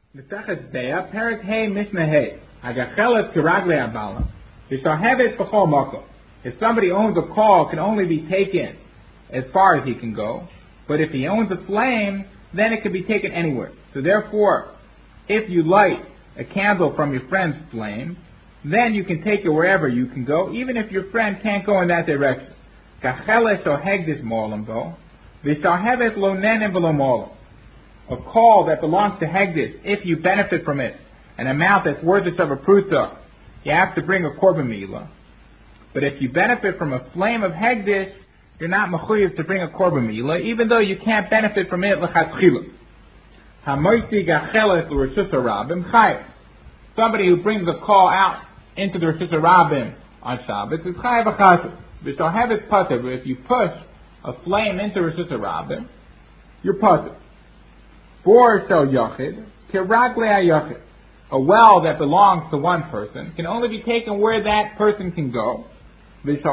Mesachet Beah, Perik Hey, Mishnah Hey. Hagachelet Kiragle Abala. Vishahevet B'chol Makom. If somebody owns a call, it can only be taken as far as he can go. But if he owns a flame, then it can be taken anywhere. So therefore, if you light a candle from your friend's flame, then you can take it wherever you can go, even if your friend can't go in that direction. Kachelet Shohegdish Morlam Bo. Vishahevet Lo Nenem V'Lo Morlam. A call that belongs to Hegdish, if you benefit from it, an amount that's worthless of a pruta, you have to bring a korban milah. But if you benefit from a flame of Hegdish, you're not mechuyev to bring a korban milah, even though you can't benefit from it l'chatzchila. Hamoisi gachelet l'reshus harabim chayev. Somebody who brings a call out into the reshus harabim on Shabbos is chayev v'chasev. V'shalhevet pater. But if you push a flame into reshus harabim, you're pater. For shel yachid, kiragle hayachid. A well that belongs to one person can only be taken where that person can go. But if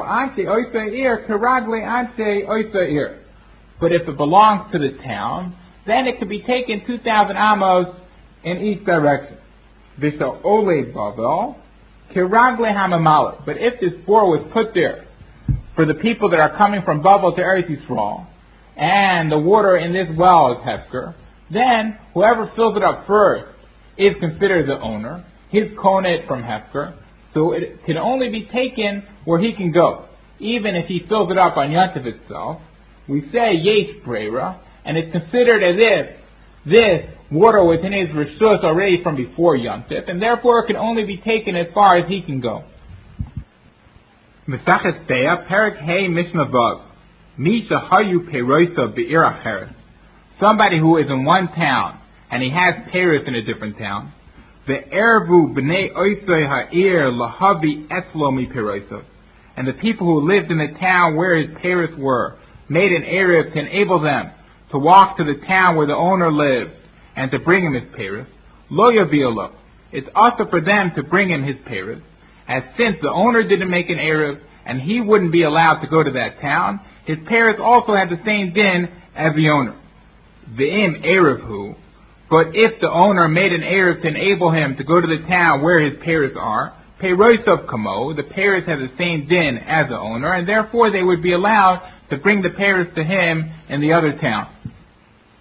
it belongs to the town, then it can be taken 2,000 amos in each direction. But if this bore was put there for the people that are coming from Bavel to Eretz Yisrael, and the water in this well is hefker, then whoever fills it up first is considered the owner. His konet from hefker. So it can only be taken where he can go. Even if he fills it up on Yontif itself, we say yesh breira, and it's considered as if this water was in his reshus already from before Yontif, and therefore it can only be taken as far as he can go. Mesachet Beah, Perik Hey Mishnah Vav. Misha Hayu Peroisa Be'ir Acheres. Somebody who is in one town, and he has Paris in a different town, the Ervu B'nei Oisei Ha'ir Lahavi Etzlo Mi Peroisa. And the people who lived in the town where his Paris were made an Erev to enable them to walk to the town where the owner lived and to bring him his Paris. Lo Yaviolo. It's also for them to bring him his Paris, as since the owner didn't make an Erev and he wouldn't be allowed to go to that town, his Paris also had the same din as the owner. V'im Erevhu. But if the owner made an Erev to enable him to go to the town where his Paris are, Peirosav Kamo, the Paris has the same din as the owner, and therefore they would be allowed to bring the Paris to him in the other town.